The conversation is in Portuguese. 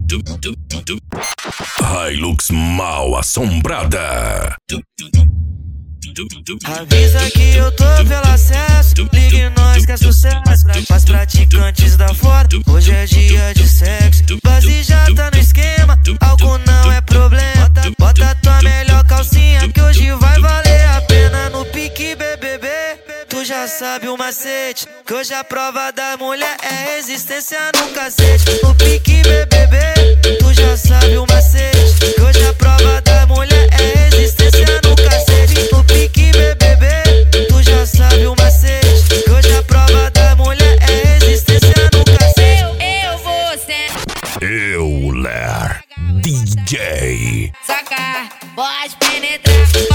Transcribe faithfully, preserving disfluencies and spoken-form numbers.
Hilux mal assombrada. Avisa que eu tô pelo acesso. Ligue nós que é sucesso. Pras praticantes da foto, hoje é dia de sexo. Base já tá no esquema, álcool não é problema. Bota, bota tua melhor calcinha que hoje vai valer a pena. No pique B B B, tu já sabe o macete, que hoje a prova da mulher é resistência no cacete. No pique B B B, tu já sabe o macete, que hoje a prova da mulher é resistência no cacete. No pique B B B, tu já sabe o macete, que hoje a prova da mulher é resistência no cacete. Eu, eu vou ser Euler D J. sacar, pode penetrar.